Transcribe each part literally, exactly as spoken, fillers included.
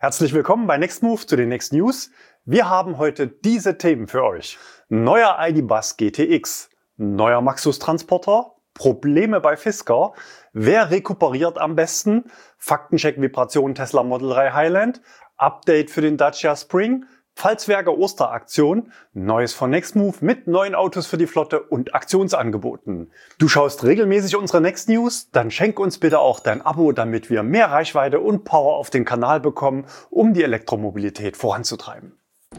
Herzlich willkommen bei Nextmove zu den Next News. Wir haben heute diese Themen für euch. Neuer I D. Buzz G T X, neuer Maxus Transporter, Probleme bei Fisker, wer rekuperiert am besten, Faktencheck Vibration Tesla Model drei Highland, Update für den Dacia Spring, Pfalzwerke Osteraktion, Neues von Nextmove mit neuen Autos für die Flotte und Aktionsangeboten. Du schaust regelmäßig unsere Next News? Dann schenk uns bitte auch dein Abo, damit wir mehr Reichweite und Power auf den Kanal bekommen, um die Elektromobilität voranzutreiben.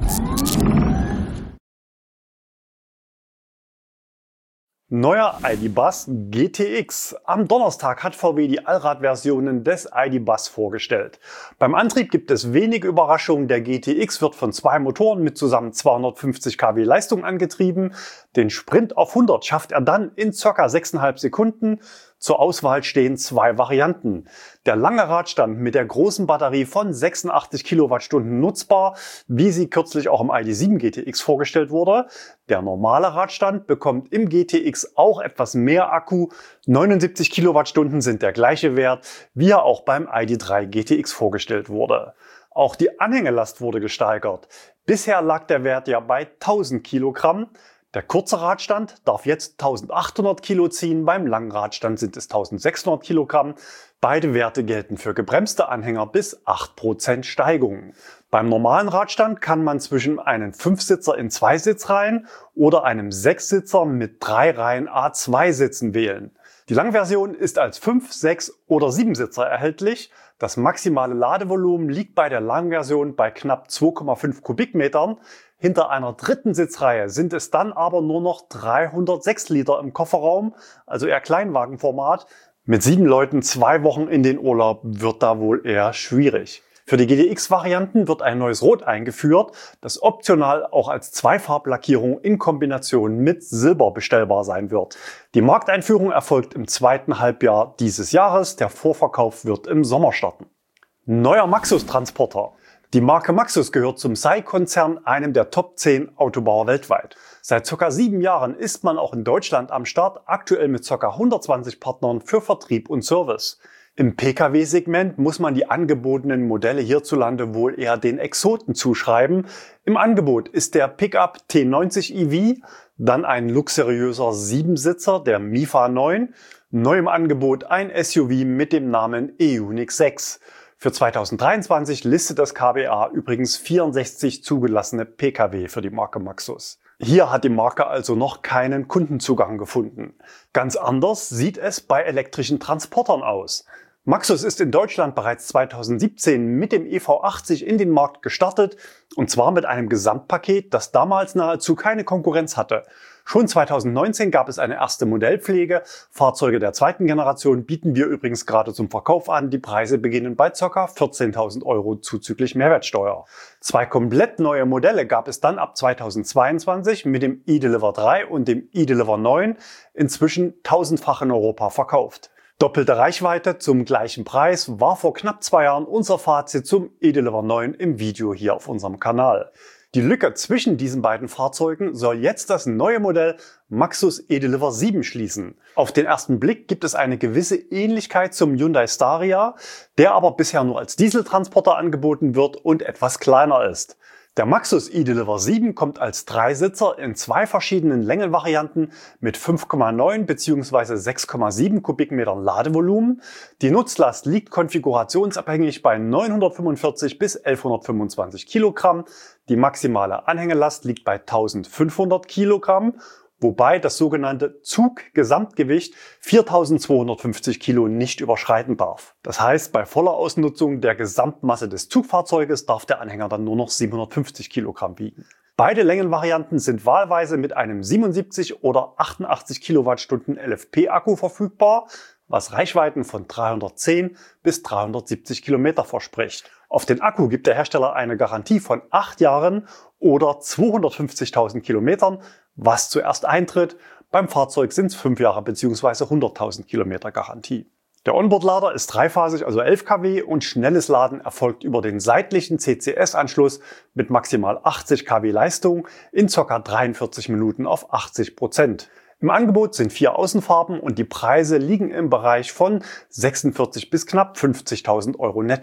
Neuer I D. Buzz G T X. Am Donnerstag hat V W die Allradversionen des I D. Buzz vorgestellt. Beim Antrieb gibt es wenig Überraschungen. Der G T X wird von zwei Motoren mit zusammen zweihundertfünfzig Kilowatt Leistung angetrieben. Den Sprint auf hundert schafft er dann in ca. sechs Komma fünf Sekunden. Zur Auswahl stehen zwei Varianten. Der lange Radstand mit der großen Batterie von sechsundachtzig Kilowattstunden nutzbar, wie sie kürzlich auch im I D. sieben G T X vorgestellt wurde. Der normale Radstand bekommt im G T X auch etwas mehr Akku. neunundsiebzig Kilowattstunden sind der gleiche Wert, wie er auch beim I D. drei G T X vorgestellt wurde. Auch die Anhängelast wurde gesteigert. Bisher lag der Wert ja bei tausend Kilogramm. Der kurze Radstand darf jetzt eintausendachthundert Kilo ziehen, beim langen Radstand sind es eintausendsechshundert Kilogramm. Beide Werte gelten für gebremste Anhänger bis acht Prozent Steigung. Beim normalen Radstand kann man zwischen einem Fünfsitzer in zwei Sitzreihen oder einem Sechssitzer mit drei Reihen A zwei Sitzen wählen. Die Langversion ist als fünf, sechs oder sieben Sitzer erhältlich. Das maximale Ladevolumen liegt bei der Langversion bei knapp zwei Komma fünf Kubikmetern. Hinter einer dritten Sitzreihe sind es dann aber nur noch dreihundertsechs Liter im Kofferraum, also eher Kleinwagenformat. Mit sieben Leuten zwei Wochen in den Urlaub wird da wohl eher schwierig. Für die G T X-Varianten wird ein neues Rot eingeführt, das optional auch als Zweifarblackierung in Kombination mit Silber bestellbar sein wird. Die Markteinführung erfolgt im zweiten Halbjahr dieses Jahres, der Vorverkauf wird im Sommer starten. Neuer Maxus Transporter. Die Marke Maxus gehört zum S A I-Konzern, einem der Top zehn Autobauer weltweit. Seit ca. sieben Jahren ist man auch in Deutschland am Start, aktuell mit ca. hundertzwanzig Partnern für Vertrieb und Service. Im Pkw-Segment muss man die angebotenen Modelle hierzulande wohl eher den Exoten zuschreiben. Im Angebot ist der Pickup T neunzig E V, dann ein luxuriöser Siebensitzer, der Mifa neun, neu im Angebot ein S U V mit dem Namen Ioniq sechs. Für zweitausenddreiundzwanzig listet das K B A übrigens vierundsechzig zugelassene Pkw für die Marke Maxus. Hier hat die Marke also noch keinen Kundenzugang gefunden. Ganz anders sieht es bei elektrischen Transportern aus. Maxus ist in Deutschland bereits zweitausendsiebzehn mit dem E V achtzig in den Markt gestartet, und zwar mit einem Gesamtpaket, das damals nahezu keine Konkurrenz hatte. Schon zweitausendneunzehn gab es eine erste Modellpflege. Fahrzeuge der zweiten Generation bieten wir übrigens gerade zum Verkauf an. Die Preise beginnen bei ca. vierzehntausend Euro zuzüglich Mehrwertsteuer. Zwei komplett neue Modelle gab es dann ab zweitausendzweiundzwanzig mit dem eDeliver drei und dem eDeliver neun, inzwischen tausendfach in Europa verkauft. Doppelte Reichweite zum gleichen Preis war vor knapp zwei Jahren unser Fazit zum eDeliver neun im Video hier auf unserem Kanal. Die Lücke zwischen diesen beiden Fahrzeugen soll jetzt das neue Modell Maxus eDeliver sieben schließen. Auf den ersten Blick gibt es eine gewisse Ähnlichkeit zum Hyundai Staria, der aber bisher nur als Dieseltransporter angeboten wird und etwas kleiner ist. Der Maxus eDeliver sieben kommt als Dreisitzer in zwei verschiedenen Längenvarianten mit fünf Komma neun bzw. sechs Komma sieben Kubikmetern Ladevolumen. Die Nutzlast liegt konfigurationsabhängig bei neunhundertfünfundvierzig bis elfhundertfünfundzwanzig Kilogramm. Die maximale Anhängelast liegt bei eintausendfünfhundert Kilogramm, wobei das sogenannte Zuggesamtgewicht viertausendzweihundertfünfzig Kilo nicht überschreiten darf. Das heißt, bei voller Ausnutzung der Gesamtmasse des Zugfahrzeuges darf der Anhänger dann nur noch siebenhundertfünfzig Kilogramm wiegen. Beide Längenvarianten sind wahlweise mit einem siebenundsiebzig oder achtundachtzig Kilowattstunden L F P-Akku verfügbar, was Reichweiten von dreihundertzehn bis dreihundertsiebzig Kilometer verspricht. Auf den Akku gibt der Hersteller eine Garantie von acht Jahren oder zweihundertfünfzigtausend Kilometern, was zuerst eintritt. Beim Fahrzeug sind es fünf Jahre bzw. hunderttausend Kilometer Garantie. Der Onboard-Lader ist dreiphasig, also elf Kilowatt, und schnelles Laden erfolgt über den seitlichen C C S-Anschluss mit maximal achtzig Kilowatt Leistung in ca. dreiundvierzig Minuten auf achtzig Prozent. Im Angebot sind vier Außenfarben und die Preise liegen im Bereich von sechsundvierzig bis knapp fünfzigtausend Euro netto.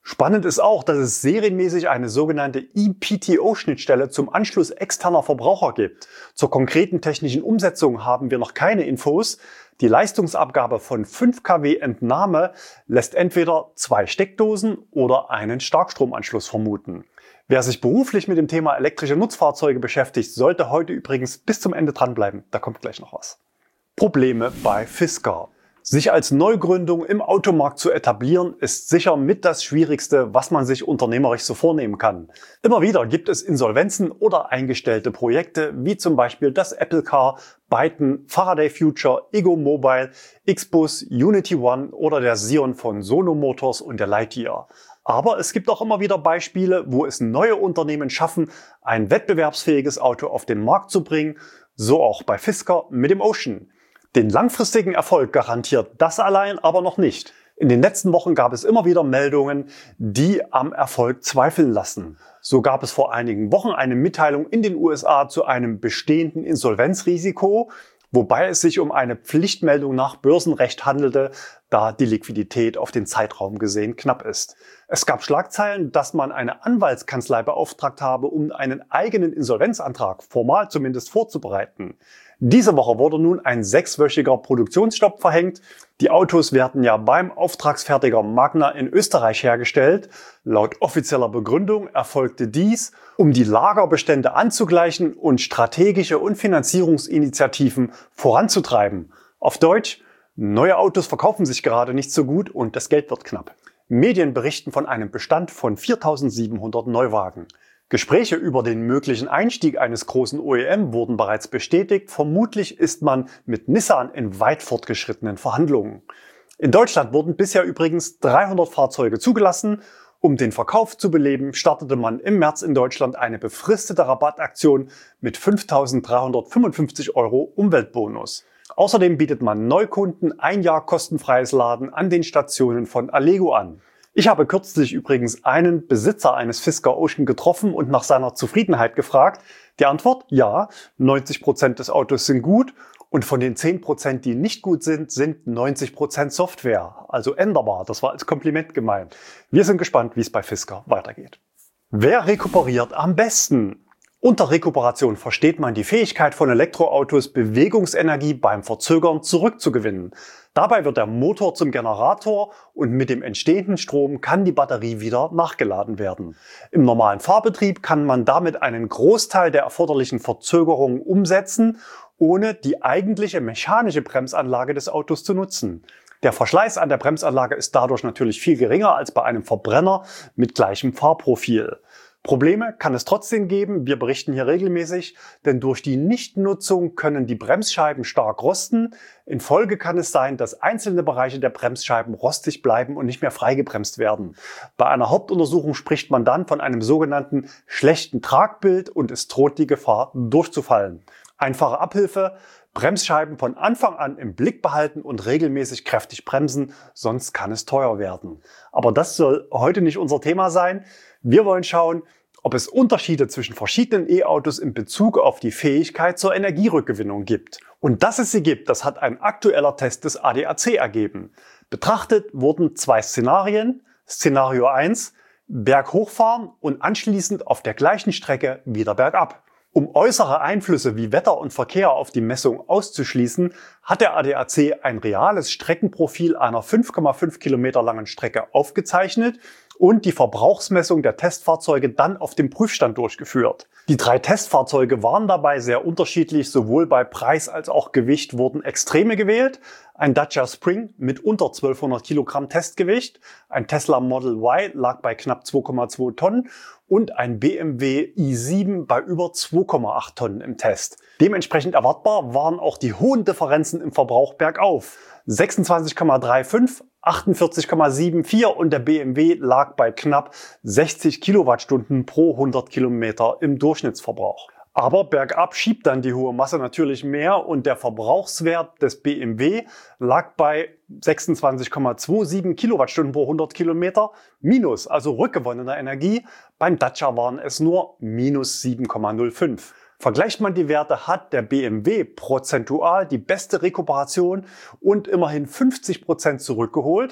Spannend ist auch, dass es serienmäßig eine sogenannte E P T O-Schnittstelle zum Anschluss externer Verbraucher gibt. Zur konkreten technischen Umsetzung haben wir noch keine Infos. Die Leistungsabgabe von fünf Kilowatt Entnahme lässt entweder zwei Steckdosen oder einen Starkstromanschluss vermuten. Wer sich beruflich mit dem Thema elektrische Nutzfahrzeuge beschäftigt, sollte heute übrigens bis zum Ende dranbleiben. Da kommt gleich noch was. Probleme bei Fisker. Sich als Neugründung im Automarkt zu etablieren, ist sicher mit das Schwierigste, was man sich unternehmerisch so vornehmen kann. Immer wieder gibt es Insolvenzen oder eingestellte Projekte, wie zum Beispiel das Apple Car, Byton, Faraday Future, Ego Mobile, X-Bus, Unity One oder der Sion von Sono Motors und der Lightyear. Aber es gibt auch immer wieder Beispiele, wo es neue Unternehmen schaffen, ein wettbewerbsfähiges Auto auf den Markt zu bringen, so auch bei Fisker mit dem Ocean. Den langfristigen Erfolg garantiert das allein aber noch nicht. In den letzten Wochen gab es immer wieder Meldungen, die am Erfolg zweifeln lassen. So gab es vor einigen Wochen eine Mitteilung in den U S A zu einem bestehenden Insolvenzrisiko, wobei es sich um eine Pflichtmeldung nach Börsenrecht handelte, da die Liquidität auf den Zeitraum gesehen knapp ist. Es gab Schlagzeilen, dass man eine Anwaltskanzlei beauftragt habe, um einen eigenen Insolvenzantrag formal zumindest vorzubereiten. Diese Woche wurde nun ein sechswöchiger Produktionsstopp verhängt. Die Autos werden ja beim Auftragsfertiger Magna in Österreich hergestellt. Laut offizieller Begründung erfolgte dies, um die Lagerbestände anzugleichen und strategische und Finanzierungsinitiativen voranzutreiben. Auf Deutsch: Neue Autos verkaufen sich gerade nicht so gut und das Geld wird knapp. Medien berichten von einem Bestand von viertausendsiebenhundert Neuwagen. Gespräche über den möglichen Einstieg eines großen O E M wurden bereits bestätigt. Vermutlich ist man mit Nissan in weit fortgeschrittenen Verhandlungen. In Deutschland wurden bisher übrigens dreihundert Fahrzeuge zugelassen. Um den Verkauf zu beleben, startete man im März in Deutschland eine befristete Rabattaktion mit fünftausenddreihundertfünfundfünfzig Euro Umweltbonus. Außerdem bietet man Neukunden ein Jahr kostenfreies Laden an den Stationen von Allego an. Ich habe kürzlich übrigens einen Besitzer eines Fisker Ocean getroffen und nach seiner Zufriedenheit gefragt. Die Antwort: Ja, neunzig Prozent des Autos sind gut und von den zehn Prozent, die nicht gut sind, sind neunzig Prozent Software, also änderbar. Das war als Kompliment gemeint. Wir sind gespannt, wie es bei Fisker weitergeht. Wer rekuperiert am besten? Unter Rekuperation versteht man die Fähigkeit von Elektroautos, Bewegungsenergie beim Verzögern zurückzugewinnen. Dabei wird der Motor zum Generator und mit dem entstehenden Strom kann die Batterie wieder nachgeladen werden. Im normalen Fahrbetrieb kann man damit einen Großteil der erforderlichen Verzögerungen umsetzen, ohne die eigentliche mechanische Bremsanlage des Autos zu nutzen. Der Verschleiß an der Bremsanlage ist dadurch natürlich viel geringer als bei einem Verbrenner mit gleichem Fahrprofil. Probleme kann es trotzdem geben, wir berichten hier regelmäßig, denn durch die Nichtnutzung können die Bremsscheiben stark rosten. In Folge kann es sein, dass einzelne Bereiche der Bremsscheiben rostig bleiben und nicht mehr freigebremst werden. Bei einer Hauptuntersuchung spricht man dann von einem sogenannten schlechten Tragbild und es droht die Gefahr, durchzufallen. Einfache Abhilfe: Bremsscheiben von Anfang an im Blick behalten und regelmäßig kräftig bremsen, sonst kann es teuer werden. Aber das soll heute nicht unser Thema sein. Wir wollen schauen, ob es Unterschiede zwischen verschiedenen E-Autos in Bezug auf die Fähigkeit zur Energierückgewinnung gibt. Und dass es sie gibt, das hat ein aktueller Test des A D A C ergeben. Betrachtet wurden zwei Szenarien. Szenario eins: berghoch fahren und anschließend auf der gleichen Strecke wieder bergab. Um äußere Einflüsse wie Wetter und Verkehr auf die Messung auszuschließen, hat der A D A C ein reales Streckenprofil einer fünf Komma fünf Kilometer langen Strecke aufgezeichnet und die Verbrauchsmessung der Testfahrzeuge dann auf dem Prüfstand durchgeführt. Die drei Testfahrzeuge waren dabei sehr unterschiedlich, sowohl bei Preis als auch Gewicht wurden Extreme gewählt. Ein Dacia Spring mit unter zwölfhundert Kilogramm Testgewicht, ein Tesla Model Y lag bei knapp zwei Komma zwei Tonnen und ein B M W i sieben bei über zwei Komma acht Tonnen im Test. Dementsprechend erwartbar waren auch die hohen Differenzen im Verbrauch bergauf. sechsundzwanzig Komma fünfunddreißig, achtundvierzig Komma vierundsiebzig und der B M W lag bei knapp sechzig Kilowattstunden pro hundert Kilometer im Durchschnittsverbrauch. Aber bergab schiebt dann die hohe Masse natürlich mehr und der Verbrauchswert des B M W lag bei sechsundzwanzig Komma siebenundzwanzig Kilowattstunden pro hundert Kilometer minus, also rückgewonnener Energie. Beim Dacia waren es nur minus sieben Komma null fünf. Vergleicht man die Werte, hat der B M W prozentual die beste Rekuperation und immerhin fünfzig Prozent zurückgeholt.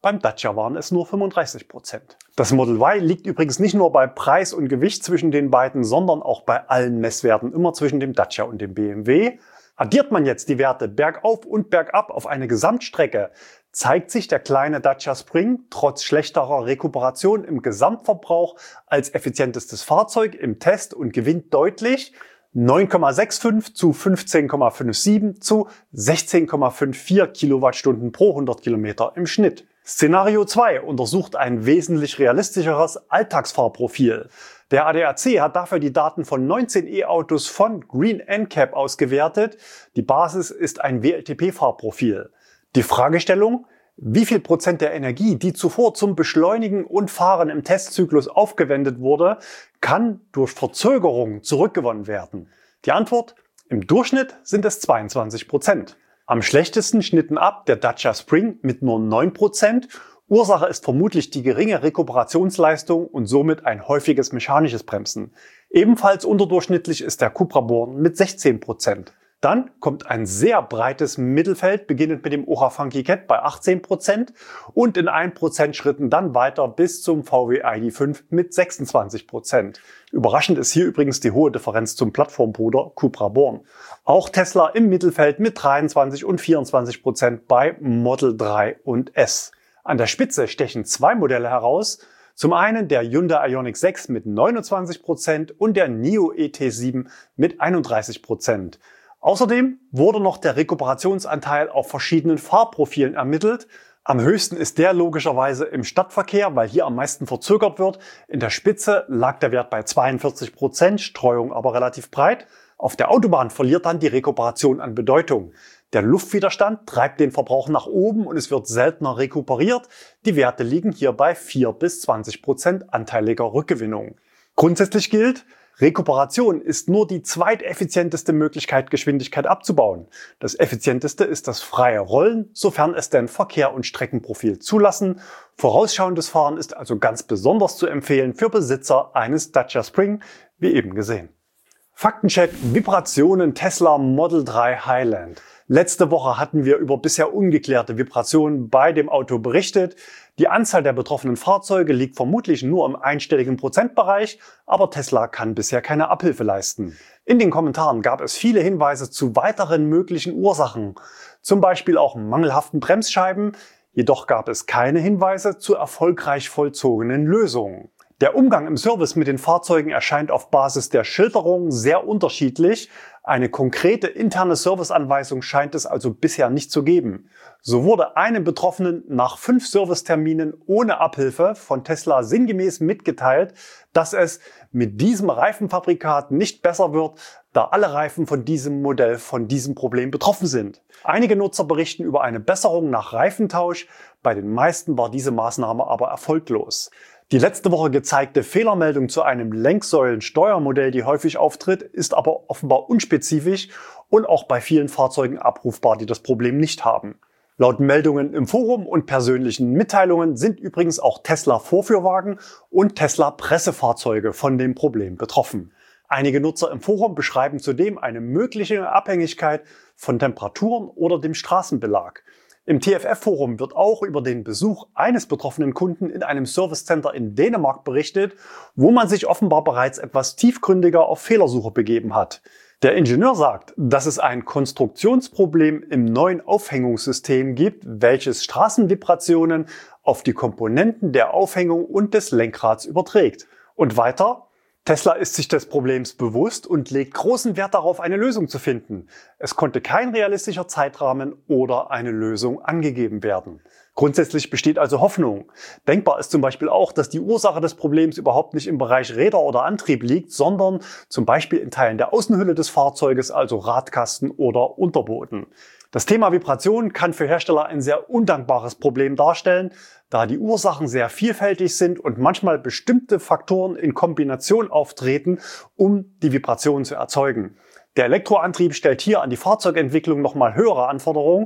beim Dacia waren es nur fünfunddreißig Prozent. Das Model Y liegt übrigens nicht nur bei Preis und Gewicht zwischen den beiden, sondern auch bei allen Messwerten immer zwischen dem Dacia und dem B M W. Addiert man jetzt die Werte bergauf und bergab auf eine Gesamtstrecke, zeigt sich der kleine Dacia Spring trotz schlechterer Rekuperation im Gesamtverbrauch als effizientestes Fahrzeug im Test und gewinnt deutlich neun Komma fünfundsechzig zu fünfzehn Komma siebenundfünfzig zu sechzehn Komma vierundfünfzig Kilowattstunden pro hundert Kilometer im Schnitt. Szenario zwei untersucht ein wesentlich realistischeres Alltagsfahrprofil. Der A D A C hat dafür die Daten von neunzehn E-Autos von Green N C A P ausgewertet. Die Basis ist ein W L T P-Fahrprofil. Die Fragestellung: Wie viel Prozent der Energie, die zuvor zum Beschleunigen und Fahren im Testzyklus aufgewendet wurde, kann durch Verzögerung zurückgewonnen werden? Die Antwort: Im Durchschnitt sind es zweiundzwanzig Prozent. Am schlechtesten schnitten ab der Dacia Spring mit nur neun Prozent. Ursache ist vermutlich die geringe Rekuperationsleistung und somit ein häufiges mechanisches Bremsen. Ebenfalls unterdurchschnittlich ist der Cupra Born mit sechzehn Prozent. Dann kommt ein sehr breites Mittelfeld, beginnend mit dem Ora Funky Cat bei achtzehn Prozent und in ein Prozent Schritten dann weiter bis zum V W I D fünf mit sechsundzwanzig Prozent. Überraschend ist hier übrigens die hohe Differenz zum Plattformbruder Cupra Born. Auch Tesla im Mittelfeld mit dreiundzwanzig und vierundzwanzig Prozent bei Model drei und S. An der Spitze stechen zwei Modelle heraus. Zum einen der Hyundai Ioniq sechs mit neunundzwanzig Prozent und der NIO E T sieben mit einunddreißig Prozent. Außerdem wurde noch der Rekuperationsanteil auf verschiedenen Fahrprofilen ermittelt. Am höchsten ist der logischerweise im Stadtverkehr, weil hier am meisten verzögert wird. In der Spitze lag der Wert bei zweiundvierzig Prozent, Streuung aber relativ breit. Auf der Autobahn verliert dann die Rekuperation an Bedeutung. Der Luftwiderstand treibt den Verbrauch nach oben und es wird seltener rekuperiert. Die Werte liegen hier bei vier bis zwanzig Prozent anteiliger Rückgewinnung. Grundsätzlich gilt: Rekuperation ist nur die zweiteffizienteste Möglichkeit, Geschwindigkeit abzubauen. Das effizienteste ist das freie Rollen, sofern es denn Verkehr und Streckenprofil zulassen. Vorausschauendes Fahren ist also ganz besonders zu empfehlen für Besitzer eines Dacia Spring, wie eben gesehen. Faktencheck: Vibrationen Tesla Model drei Highland. Letzte Woche hatten wir über bisher ungeklärte Vibrationen bei dem Auto berichtet. Die Anzahl der betroffenen Fahrzeuge liegt vermutlich nur im einstelligen Prozentbereich, aber Tesla kann bisher keine Abhilfe leisten. In den Kommentaren gab es viele Hinweise zu weiteren möglichen Ursachen, zum Beispiel auch mangelhaften Bremsscheiben, jedoch gab es keine Hinweise zu erfolgreich vollzogenen Lösungen. Der Umgang im Service mit den Fahrzeugen erscheint auf Basis der Schilderung sehr unterschiedlich. Eine konkrete interne Serviceanweisung scheint es also bisher nicht zu geben. So wurde einem Betroffenen nach fünf Serviceterminen ohne Abhilfe von Tesla sinngemäß mitgeteilt, dass es mit diesem Reifenfabrikat nicht besser wird, da alle Reifen von diesem Modell von diesem Problem betroffen sind. Einige Nutzer berichten über eine Besserung nach Reifentausch, bei den meisten war diese Maßnahme aber erfolglos. Die letzte Woche gezeigte Fehlermeldung zu einem Lenksäulensteuermodell, die häufig auftritt, ist aber offenbar unspezifisch und auch bei vielen Fahrzeugen abrufbar, die das Problem nicht haben. Laut Meldungen im Forum und persönlichen Mitteilungen sind übrigens auch Tesla-Vorführwagen und Tesla-Pressefahrzeuge von dem Problem betroffen. Einige Nutzer im Forum beschreiben zudem eine mögliche Abhängigkeit von Temperaturen oder dem Straßenbelag. Im T F F-Forum wird auch über den Besuch eines betroffenen Kunden in einem Servicecenter in Dänemark berichtet, wo man sich offenbar bereits etwas tiefgründiger auf Fehlersuche begeben hat. Der Ingenieur sagt, dass es ein Konstruktionsproblem im neuen Aufhängungssystem gibt, welches Straßenvibrationen auf die Komponenten der Aufhängung und des Lenkrads überträgt. Und weiter: Tesla ist sich des Problems bewusst und legt großen Wert darauf, eine Lösung zu finden. Es konnte kein realistischer Zeitrahmen oder eine Lösung angegeben werden. Grundsätzlich besteht also Hoffnung. Denkbar ist zum Beispiel auch, dass die Ursache des Problems überhaupt nicht im Bereich Räder oder Antrieb liegt, sondern zum Beispiel in Teilen der Außenhülle des Fahrzeuges, also Radkasten oder Unterboden. Das Thema Vibration kann für Hersteller ein sehr undankbares Problem darstellen, da die Ursachen sehr vielfältig sind und manchmal bestimmte Faktoren in Kombination auftreten, um die Vibration zu erzeugen. Der Elektroantrieb stellt hier an die Fahrzeugentwicklung nochmal höhere Anforderungen,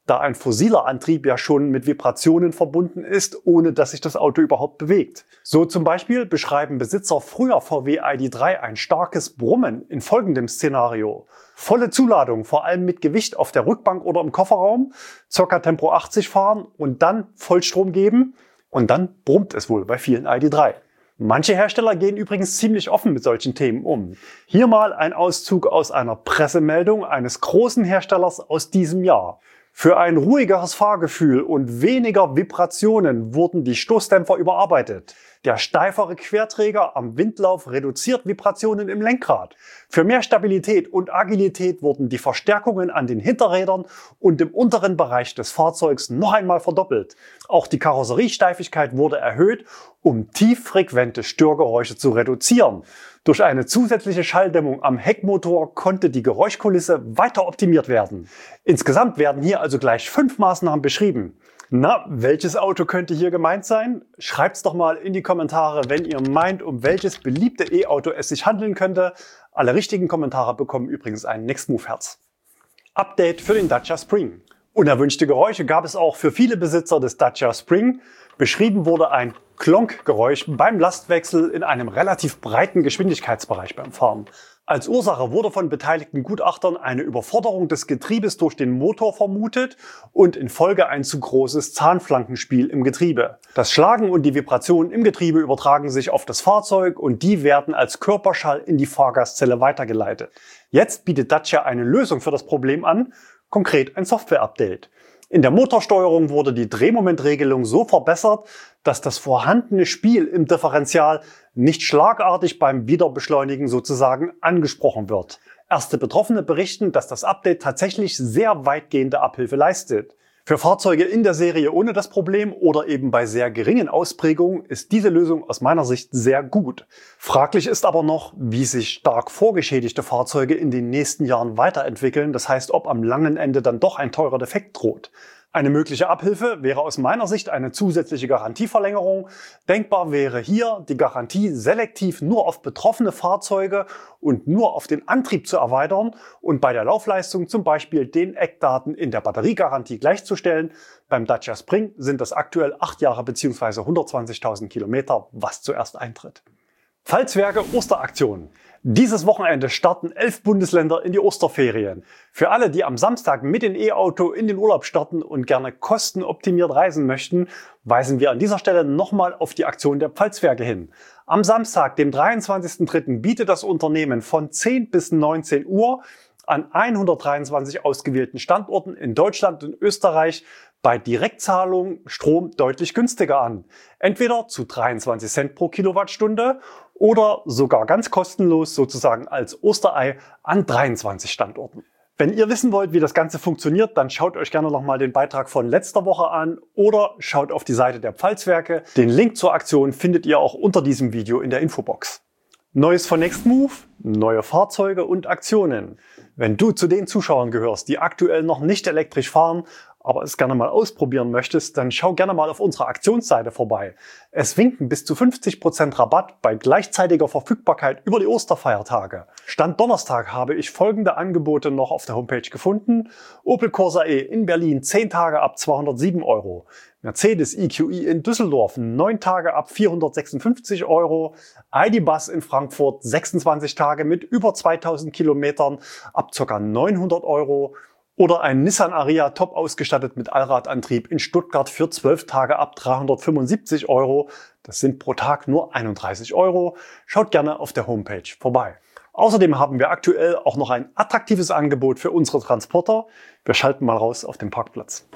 da ein fossiler Antrieb ja schon mit Vibrationen verbunden ist, ohne dass sich das Auto überhaupt bewegt. So zum Beispiel beschreiben Besitzer früher V W I D drei ein starkes Brummen in folgendem Szenario. Volle Zuladung, vor allem mit Gewicht auf der Rückbank oder im Kofferraum, ca. Tempo achtzig fahren und dann Vollstrom geben und dann brummt es wohl bei vielen I D drei. Manche Hersteller gehen übrigens ziemlich offen mit solchen Themen um. Hier mal ein Auszug aus einer Pressemeldung eines großen Herstellers aus diesem Jahr. Für ein ruhigeres Fahrgefühl und weniger Vibrationen wurden die Stoßdämpfer überarbeitet. Der steifere Querträger am Windlauf reduziert Vibrationen im Lenkrad. Für mehr Stabilität und Agilität wurden die Verstärkungen an den Hinterrädern und im unteren Bereich des Fahrzeugs noch einmal verdoppelt. Auch die Karosseriesteifigkeit wurde erhöht, um tieffrequente Störgeräusche zu reduzieren. Durch eine zusätzliche Schalldämmung am Heckmotor konnte die Geräuschkulisse weiter optimiert werden. Insgesamt werden hier also gleich fünf Maßnahmen beschrieben. Na, welches Auto könnte hier gemeint sein? Schreibt's doch mal in die Kommentare, wenn ihr meint, um welches beliebte E-Auto es sich handeln könnte. Alle richtigen Kommentare bekommen übrigens ein Next-Move-Herz. Update für den Dacia Spring. Unerwünschte Geräusche gab es auch für viele Besitzer des Dacia Spring. Beschrieben wurde ein Klonkgeräusch beim Lastwechsel in einem relativ breiten Geschwindigkeitsbereich beim Fahren. Als Ursache wurde von beteiligten Gutachtern eine Überforderung des Getriebes durch den Motor vermutet und in Folge ein zu großes Zahnflankenspiel im Getriebe. Das Schlagen und die Vibrationen im Getriebe übertragen sich auf das Fahrzeug und die werden als Körperschall in die Fahrgastzelle weitergeleitet. Jetzt bietet Dacia eine Lösung für das Problem an, konkret ein Software-Update. In der Motorsteuerung wurde die Drehmomentregelung so verbessert, dass das vorhandene Spiel im Differential nicht schlagartig beim Wiederbeschleunigen sozusagen angesprochen wird. Erste Betroffene berichten, dass das Update tatsächlich sehr weitgehende Abhilfe leistet. Für Fahrzeuge in der Serie ohne das Problem oder eben bei sehr geringen Ausprägungen ist diese Lösung aus meiner Sicht sehr gut. Fraglich ist aber noch, wie sich stark vorgeschädigte Fahrzeuge in den nächsten Jahren weiterentwickeln. Das heißt, ob am langen Ende dann doch ein teurer Defekt droht. Eine mögliche Abhilfe wäre aus meiner Sicht eine zusätzliche Garantieverlängerung. Denkbar wäre hier, die Garantie selektiv nur auf betroffene Fahrzeuge und nur auf den Antrieb zu erweitern und bei der Laufleistung zum Beispiel den Eckdaten in der Batteriegarantie gleichzustellen. Beim Dacia Spring sind das aktuell acht Jahre bzw. hundertzwanzigtausend Kilometer, was zuerst eintritt. Pfalzwerke Osteraktion. Dieses Wochenende starten elf Bundesländer in die Osterferien. Für alle, die am Samstag mit dem E-Auto in den Urlaub starten und gerne kostenoptimiert reisen möchten, weisen wir an dieser Stelle nochmal auf die Aktion der Pfalzwerke hin. Am Samstag, dem dreiundzwanzigsten dritten bietet das Unternehmen von zehn bis neunzehn Uhr an hundertdreiundzwanzig ausgewählten Standorten in Deutschland und Österreich bei Direktzahlung Strom deutlich günstiger an. Entweder zu dreiundzwanzig Cent pro Kilowattstunde oder sogar ganz kostenlos sozusagen als Osterei an dreiundzwanzig Standorten. Wenn ihr wissen wollt, wie das Ganze funktioniert, dann schaut euch gerne nochmal den Beitrag von letzter Woche an oder schaut auf die Seite der Pfalzwerke. Den Link zur Aktion findet ihr auch unter diesem Video in der Infobox. Neues von Next Move, neue Fahrzeuge und Aktionen. Wenn du zu den Zuschauern gehörst, die aktuell noch nicht elektrisch fahren, aber es gerne mal ausprobieren möchtest, dann schau gerne mal auf unserer Aktionsseite vorbei. Es winken bis zu fünfzig Prozent Rabatt bei gleichzeitiger Verfügbarkeit über die Osterfeiertage. Stand Donnerstag habe ich folgende Angebote noch auf der Homepage gefunden. Opel Corsa E in Berlin zehn Tage ab zweihundertsieben Euro. Mercedes E Q i in Düsseldorf neun Tage ab vierhundertsechsundfünfzig Euro. I D Buzz in Frankfurt sechsundzwanzig Tage mit über zweitausend Kilometern ab ca. neunhundert Euro. Oder ein Nissan Ariya top ausgestattet mit Allradantrieb in Stuttgart für zwölf Tage ab dreihundertfünfundsiebzig Euro. Das sind pro Tag nur einunddreißig Euro. Schaut gerne auf der Homepage vorbei. Außerdem haben wir aktuell auch noch ein attraktives Angebot für unsere Transporter. Wir schalten mal raus auf den Parkplatz.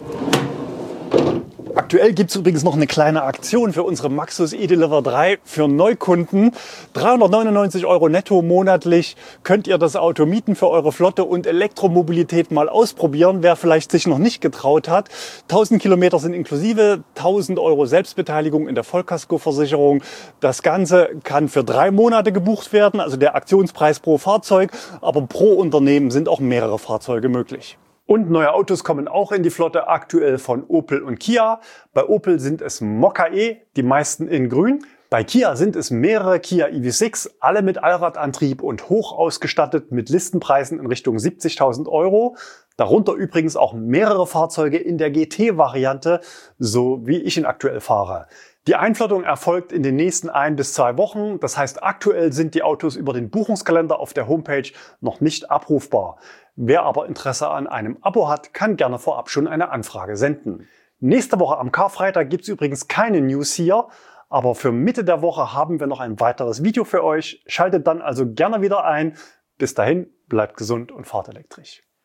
Aktuell gibt es übrigens noch eine kleine Aktion für unsere Maxus E-Deliver drei für Neukunden. dreihundertneunundneunzig Euro netto monatlich könnt ihr das Auto mieten für eure Flotte und Elektromobilität mal ausprobieren, wer vielleicht sich noch nicht getraut hat. tausend Kilometer sind inklusive, tausend Euro Selbstbeteiligung in der Vollkaskoversicherung. Das Ganze kann für drei Monate gebucht werden, also der Aktionspreis pro Fahrzeug, aber pro Unternehmen sind auch mehrere Fahrzeuge möglich. Und neue Autos kommen auch in die Flotte, aktuell von Opel und Kia. Bei Opel sind es Mokka E, die meisten in grün. Bei Kia sind es mehrere Kia E V sechs, alle mit Allradantrieb und hoch ausgestattet mit Listenpreisen in Richtung siebzigtausend Euro. Darunter übrigens auch mehrere Fahrzeuge in der G T-Variante, so wie ich ihn aktuell fahre. Die Einflottung erfolgt in den nächsten ein bis zwei Wochen. Das heißt, aktuell sind die Autos über den Buchungskalender auf der Homepage noch nicht abrufbar. Wer aber Interesse an einem Abo hat, kann gerne vorab schon eine Anfrage senden. Nächste Woche am Karfreitag gibt es übrigens keine News hier. Aber für Mitte der Woche haben wir noch ein weiteres Video für euch. Schaltet dann also gerne wieder ein. Bis dahin, bleibt gesund und fahrt elektrisch.